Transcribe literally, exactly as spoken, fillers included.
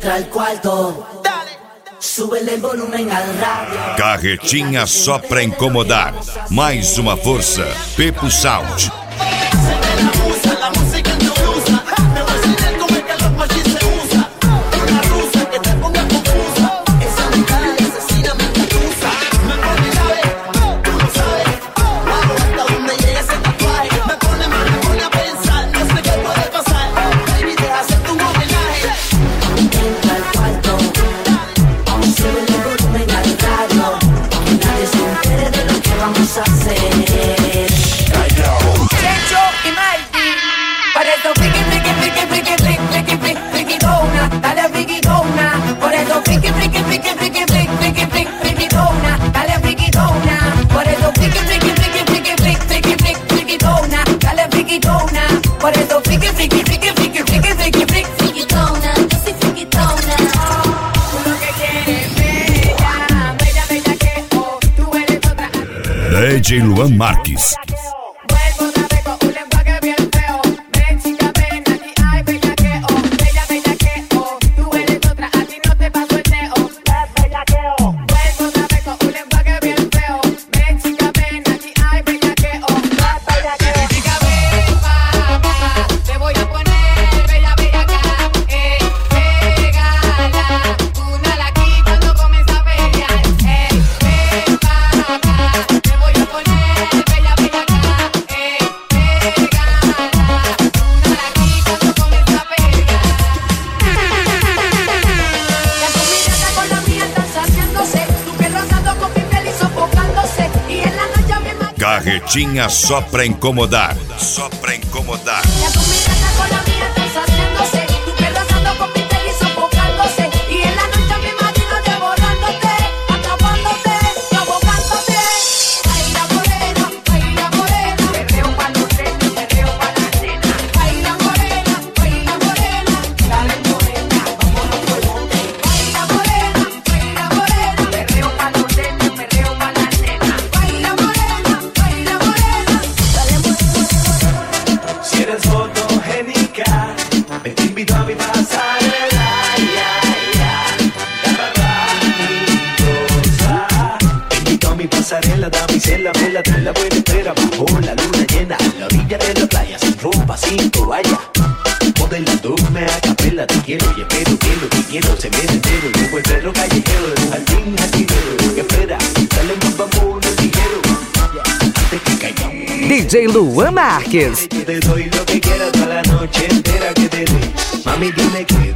Entra al cuarto, súbele el volumen al radio. Carretinha só pra incomodar. Mais uma força. Pepo Sound. D J Luan Marques. Carretinha só pra incomodar. Só pra incomodar. Pasarela, damisela, vela, de la buena espera, bajo la luna llena, a la orilla de la playa, sin ropa, sin toalla. Modelándome a capela, te quiero y espero, quiero, te quiero, se viene entero, como el perro callejero, de un jardín jardinero, que espera, dale más vamos el dinero, antes que caigamos. D J Luan Marques. Te doy lo que quieras toda la noche entera que te doy, mami dime que